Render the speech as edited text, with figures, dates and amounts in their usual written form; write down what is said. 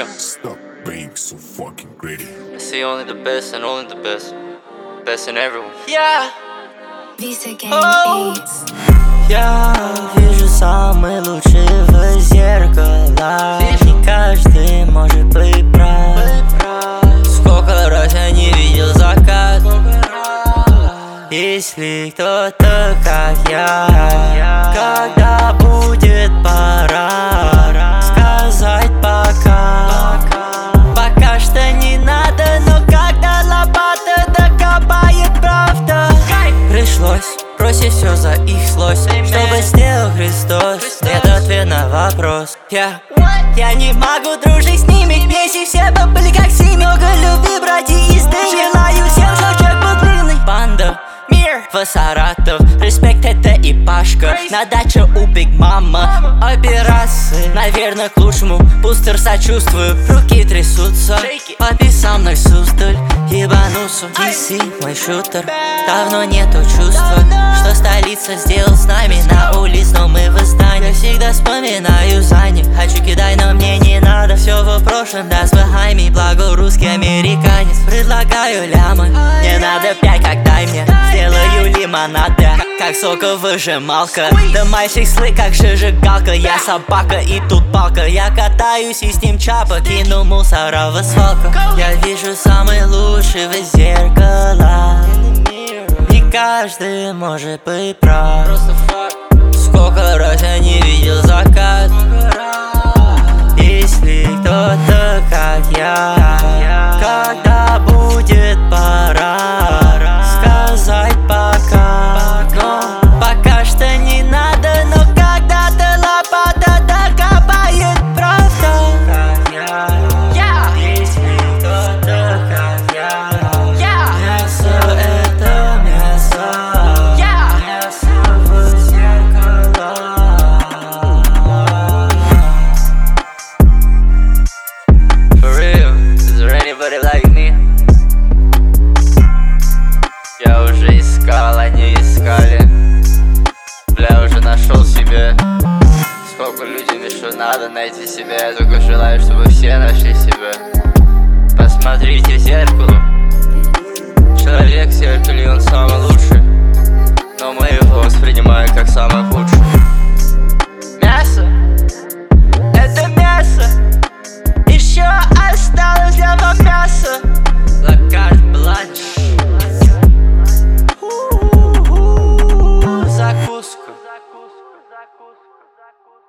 Stop being so fucking greedy. I see only the best and only the best. Best in everyone. Yeah. Visa Gang Beats. Я вижу самый лучший в зеркало. Не каждый может быть прав. Сколько раз я не видел закат. Если кто-то как я, когда будет пора сказать пока. Пока что не надо, но когда лопата докопает правда. Пришлось бросить все за их злость, чтобы сделал Христос. Это ответ на вопрос. Я не могу дружить с ними, вместе все бы были как семьи. Много любви, братья, из желаю всем, что чек был длинный. Банда, мир в Саратов, респект, это и Пашка. На даче у Биг Мама операции, наверное, к лучшему. Бустер сочувствую, руки трясутся. Папи со мной Суздаль, ебанулся. DC мой шутер, давно нету чувства, что столица сделал с нами на улице, но мы в издании. Всегда вспоминаю Зани, хочу кидай, но мне не надо. Все в прошлом, да, behind me, благо русский американец. Предлагаю лямы, не надо 5, как дай мне. Сделаю лимонад, как соковыжималка. Да мальчик слы, как зажигалка. Я собака и тут палка. Я катаюсь и с ним чапа, кину мусора в асфальт. Я вижу самый лучший в зеркало. Не каждый может быть прав. Сколько раз я не видел закат. Если кто-то как я, когда будет пора сказать пока. Но пока что не надо, но когда-то лопата докопает правда. Если кто-то как я, мясо это мясо. Мясо в зеркало. For real, is there anybody like me? Я уже искал, они искали. Бля, уже нашел себе. Сколько людям еще надо найти себя. Я только желаю, чтобы все нашли себя. Посмотрите в зеркало. Человек в зеркале, он самый лучший, но мы его воспринимаем как самый худший. Мясо, это мясо. Еще осталось для вам мясо. Лакарт бланш. Закуска.